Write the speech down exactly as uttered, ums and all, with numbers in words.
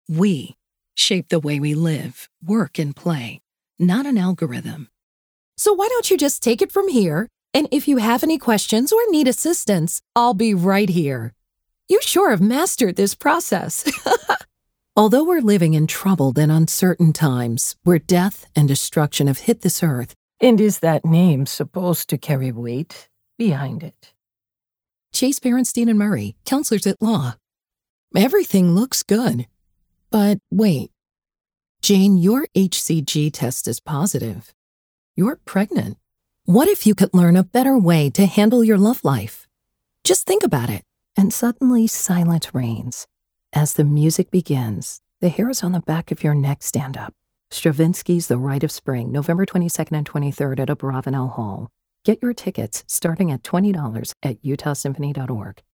We shape the way we live, work, and play, not an algorithm. So why don't you just take it from here? And if you have any questions or need assistance, I'll be right here. You sure have mastered this process. Although we're living in troubled and uncertain times where death and destruction have hit this earth, and is that name supposed to carry weight behind it? Chase Berenstein and Murray, counselors at law. Everything looks good. But wait, Jane, your H C G test is positive. You're pregnant. What if you could learn a better way to handle your love life? Just think about it. And suddenly silence reigns. As the music begins, the hairs on the back of your neck stand up. Stravinsky's The Rite of Spring, November twenty-second and twenty-third at Abravanel Hall. Get your tickets starting at twenty dollars at utah symphony dot org.